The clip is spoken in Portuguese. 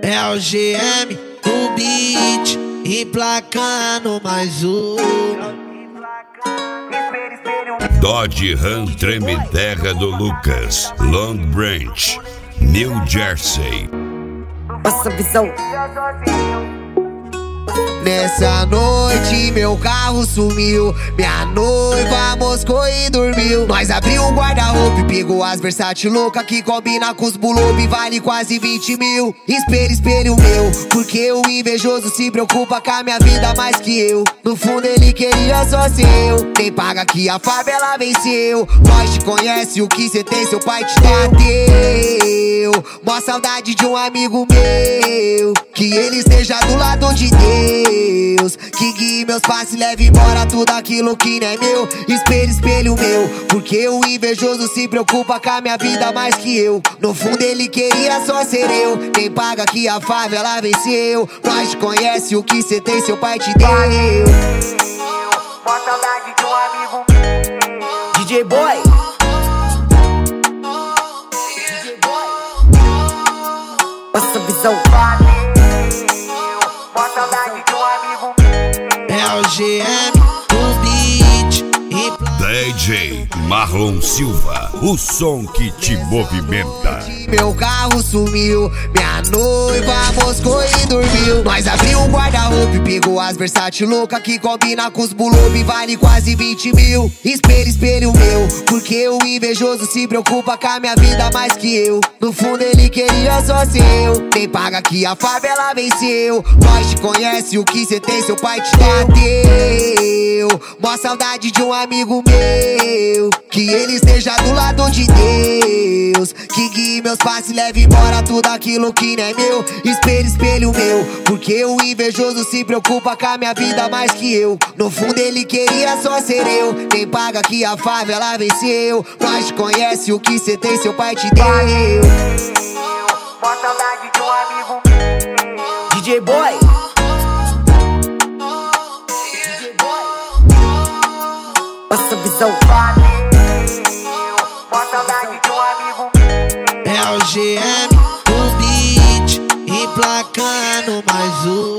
É o GM, o beat, emplacando mais um. Dodge Ram Treme Terra do Lucas, Long Branch, New Jersey. Passa visão. Nessa noite meu carro sumiu, minha noiva moscou e dormiu. Nós abriu o guarda-roupa e pegou as Versace louca que combina com os bulob e vale quase 20 mil. Espelho, espelho meu, porque o invejoso se preocupa com a minha vida mais que eu. No fundo ele queria só ser eu, nem paga que a favela venceu. Nós te conhece, o que cê tem seu pai te bateu. Mó saudade de um amigo meu, que ele esteja do lado de Deus, que guie meus passos e leve embora tudo aquilo que não é meu. Espelho, espelho meu, porque o invejoso se preocupa com a minha vida mais que eu. No fundo ele queria só ser eu, quem paga que a favela venceu. Nós te conhece, o que cê tem seu pai te deu. Mó saudade de um amigo meu. DJ Boy. Passa visão. Mó saudade de um amigo meu. É o GM, o beat, DJ Marlon Silva, o som que te movimenta. meu carro sumiu, minha noiva moscou e dormiu. Nós abriu um guarda-roupa e pegou as Versace louca que combina com os bulob e vale quase 20 mil. Espelho, espelho meu, porque o invejoso se preocupa com a minha vida mais que eu. No fundo ele queria só ser eu, nem paga que a favela venceu. Nós te conhece, o que cê tem seu pai te bateu. Mó saudade de um amigo meu, que ele esteja do lado de Deus, que guie meus passos e leve embora tudo aquilo que não é meu. Espelho, espelho meu, porque o invejoso se preocupa com a minha vida mais que eu. No fundo ele queria só ser eu, nem paga que a favela venceu. Nós te conhece, o que cê tem seu pai te deu. Mó saudade de um amigo meu. DJ Boy. Passa visão. Mó saudade de um amigo meu. É o GM, o beat, emplacando mais um.